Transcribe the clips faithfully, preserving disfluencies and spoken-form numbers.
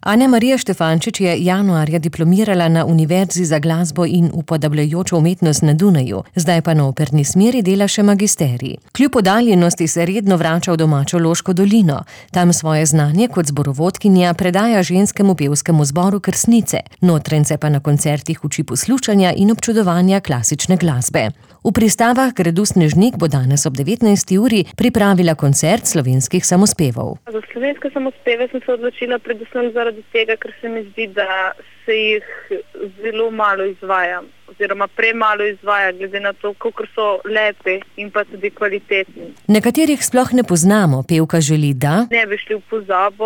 Ane-Marija Štefančič je januarja diplomirala na Univerzi za glasbo in upodabljajočo umetnost na Dunaju, zdaj pa na operni smeri dela še magisterij. Kljub oddaljenosti se redno vrača v domačo Loško dolino. Tam svoje znanje kot zborovodkinja predaja ženskemu pevskemu zboru Krsnice, notrence pa na koncertih uči poslušanja in občudovanja klasične glasbe. V Pristavah gradu Snežnik bo danes ob devetnajsti uri pripravila koncert slovenskih samospevov. Za slovenske samospeve sem se odločila predvsem zaradi tega, ker se mi zdi, da se jih zelo malo izvaja, oziroma premalo izvaja, glede na to, koliko so lepi in pa tudi kvalitetni. Nekaterih sploh ne poznamo, pevka želi, da ne bi šli v pozabo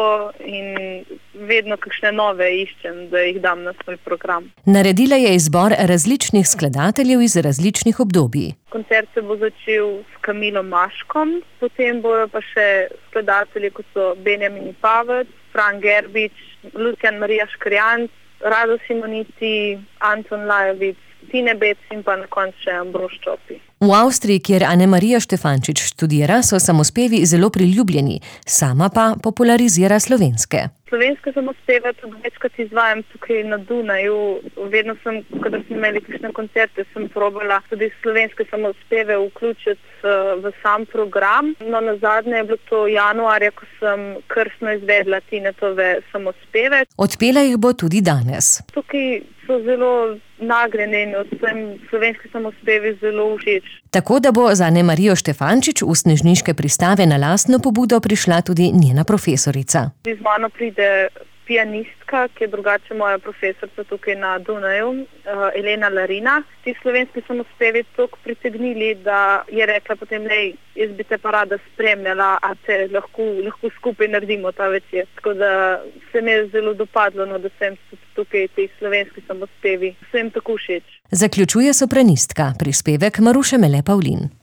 in vedno kakšne nove iščem, da jih dam na svoj program. Naredila je izbor različnih skladateljev iz različnih obdobij. Koncert se bo začel s Kamilo Maškom, potem bojo pa še skladatelji, kot so Benjamin Pavec, Fran Gerbič, Lucijan Marija Škrjanc, Rado Simoniti, Anton Lajovic, Tine Bec in pa na koncu še Ambrož Čopi. V Avstriji, kjer Ane-Marija Štefančič študira, so samospevi zelo priljubljeni, sama pa popularizira slovenske. Slovenske samospeve tudi večkrat izvajam tukaj na Dunaju. Vedno sem, kadar smo imeli kakšne koncerte, sem probala tudi slovenske samospeve vključiti v sam program. No, nazadnje je bilo to januarja, ko sem krstno izvedla Tinetove samospeve. Odpela jih bo tudi danes. Tukaj so zelo nagrajeni in vsem slovenski samospevi zelo všeč. Tako da bo za Ane-Marijo Štefančič v Snežniške Pristave na lastno pobudo prišla tudi njena profesorica. Z mano pride pianistka, ki je drugače moja profesorica tukaj na Dunaju, Elena Larina. Ti slovenski samospevi toliko pritegnili, da je rekla potem, lej, jaz bi te pa rada spremljala, a te lahko, lahko skupaj naredimo ta večer. Tako da se mi je zelo dopadlo, no, da sem tukaj ti slovenski samospevi. Vsem tako všeč. Zaključuje sopranistka, prispevek Maruše Mele Pavlin.